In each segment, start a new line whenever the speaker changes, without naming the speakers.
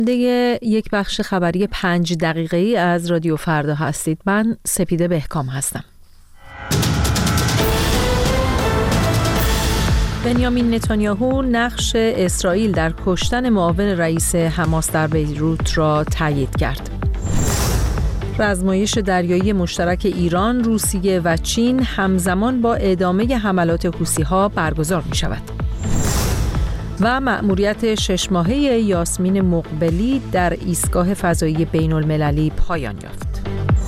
دیگه یک بخش خبری 5 دقیقه‌ای از رادیو فردا هستید. من سپیده بهکام هستم. بنیامین نتانیاهو نقش اسرائیل در کشتن معاون رئیس حماس در بیروت را تایید کرد. رزمایش دریایی مشترک ایران، روسیه و چین همزمان با ادامه حملات حوثی‌ها برگزار می شود. و مأموریت 6 ماهه یاسمین مقبلی در ایستگاه فضایی بین المللی پایان یافت.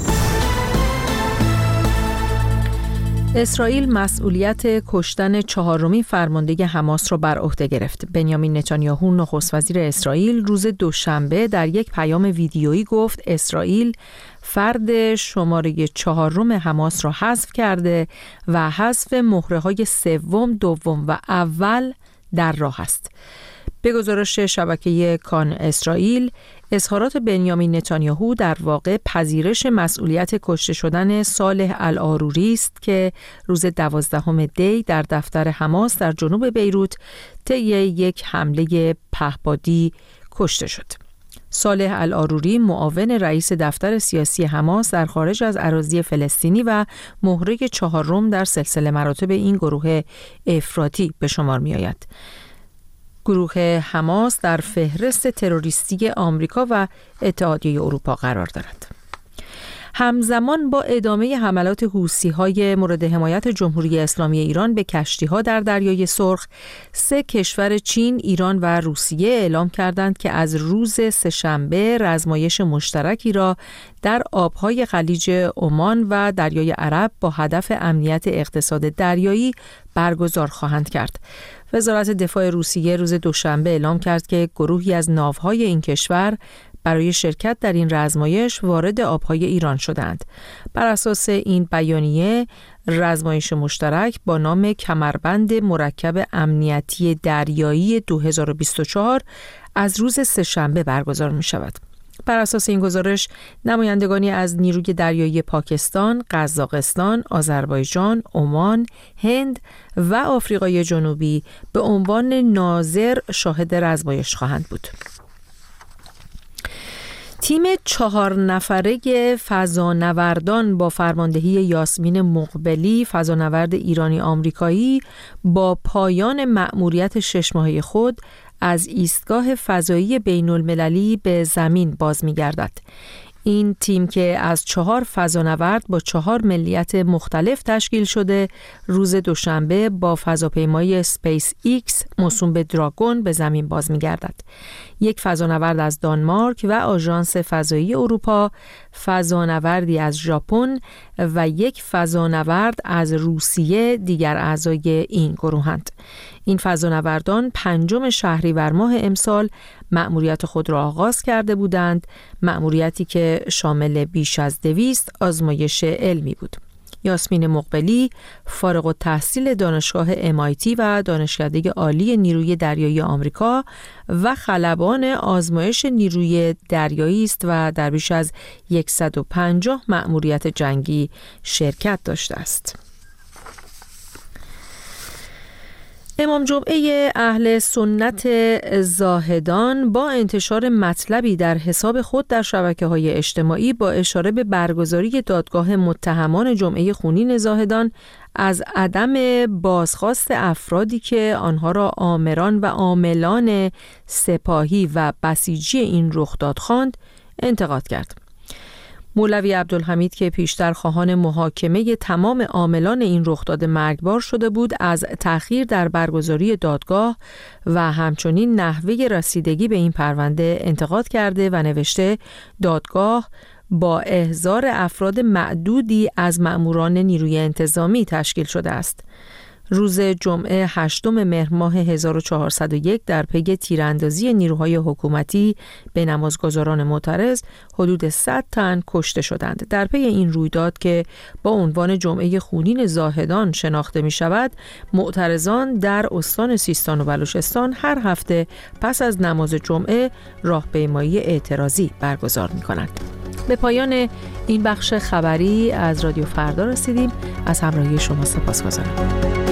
اسرائیل مسئولیت کشتن 4مین فرمانده حماس را بر عهده گرفت. بنیامین نتانیاهو نخست وزیر اسرائیل روز دوشنبه در یک پیام ویدیویی گفت اسرائیل فرد شماره 4 حماس را حذف کرده و حذف مهره‌های سوم، دوم و اول در راه است. به گزارش شبکه کان اسرائیل، اظهارات بنیامین نتانیاهو در واقع پذیرش مسئولیت کشته شدن صالح العاروری است که روز 12 دی در دفتر حماس در جنوب بیروت طی یک حمله پهپادی کشته شد. صالح العاروری معاون رئیس دفتر سیاسی حماس در خارج از اراضی فلسطینی و مهره 4 در سلسله مراتب این گروه افراطی به شمار می آید. گروه حماس در فهرست تروریستی آمریکا و اتحادیه اروپا قرار دارد. همزمان با ادامه حملات حوثی‌های مورد حمایت جمهوری اسلامی ایران به کشتی‌ها در دریای سرخ، 3 کشور چین، ایران و روسیه اعلام کردند که از روز سه‌شنبه رزمایش مشترکی را در آب‌های خلیج عمان و دریای عرب با هدف امنیت اقتصاد دریایی برگزار خواهند کرد. وزارت دفاع روسیه روز دوشنبه اعلام کرد که گروهی از ناوهای این کشور برای شرکت در این رزمایش وارد آبهای ایران شدند. بر اساس این بیانیه، رزمایش مشترک با نام کمربند مرکب امنیتی دریایی 2024 از روز سه‌شنبه برگزار می شود. بر اساس این گزارش، نمایندگانی از نیروی دریایی پاکستان، قزاقستان، آذربایجان، عمان، هند و آفریقای جنوبی به عنوان ناظر شاهد رزمایش خواهند بود. تیم 4 نفره فضانوردان با فرماندهی یاسمین مقبلی، فضانورد ایرانی آمریکایی، با پایان مأموریت 6 ماهه خود از ایستگاه فضایی بین المللی به زمین باز می‌گردد. این تیم که از 4 فضانورد با 4 ملیت مختلف تشکیل شده، روز دوشنبه با فضاپیمای اسپیس ایکس موسوم به دراگون به زمین باز می‌گردد. یک فضانورد از دانمارک و آژانس فضایی اروپا، فضانوردی از ژاپن و یک فضانورد از روسیه دیگر اعضای این گروهند. این فضانوردان 5 شهریور ماه امسال مأموریت خود را آغاز کرده بودند، مأموریتی که شامل بیش از 200 آزمایش علمی بود. یاسمین مقبلی فارغ التحصیل دانشگاه MIT و دانشکده عالی نیروی دریایی آمریکا و خلبان آزمایش نیروی دریایی است و در بیش از 150 مأموریت جنگی شرکت داشته است. امام جمعه اهل سنت زاهدان با انتشار مطلبی در حساب خود در شبکه‌های اجتماعی با اشاره به برگزاری دادگاه متهمان جمعه خونین زاهدان از عدم بازخواست افرادی که آنها را آمران و عاملان سپاهی و بسیجی این رخداد خواند انتقاد کرد. مولوی عبدالحمید که پیشتر خواهان محاکمه تمام عاملان این رخداد مرگبار شده بود، از تأخیر در برگزاری دادگاه و همچنین نحوه رسیدگی به این پرونده انتقاد کرده و نوشته دادگاه با احضار افراد معدودی از مأموران نیروی انتظامی تشکیل شده است. روز جمعه 8 مهر ماه 1401 در پی تیراندازی نیروهای حکومتی به نمازگزاران معترض حدود 100 تن کشته شدند. در پی این رویداد که با عنوان جمعه خونین زاهدان شناخته می شود، معترضان در استان سیستان و بلوچستان هر هفته پس از نماز جمعه راهپیمایی اعتراضی برگزار می کنند. به پایان این بخش خبری از رادیو فردا رسیدیم. از همراهی شما سپاسگزارم.